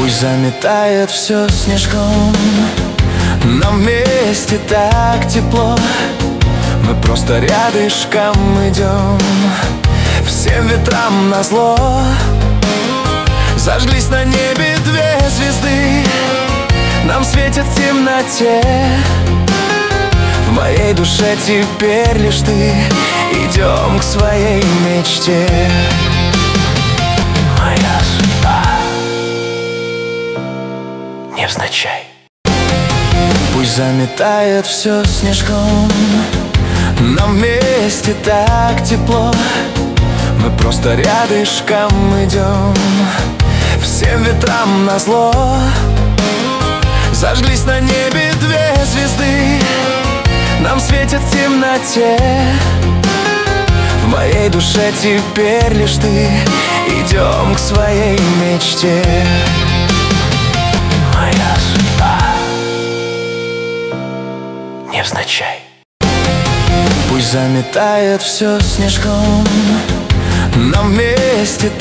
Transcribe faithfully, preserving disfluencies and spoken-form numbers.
Пусть заметает все снежком, нам вместе так тепло. Мы просто рядышком идем, всем ветрам назло. Зажглись на небе две звезды, нам светят в темноте. В моей душе теперь лишь ты, идем к своей мечте. Моя судьба невзначай. Пусть заметает все снежком, нам вместе так тепло. Мы просто рядышком идем, всем ветрам назло. Зажглись на небе две звезды, нам светят в темноте. В моей душе теперь лишь ты, идем к своей мечте. Моя судьба невзначай. Пусть заметает все снежком, нам вместе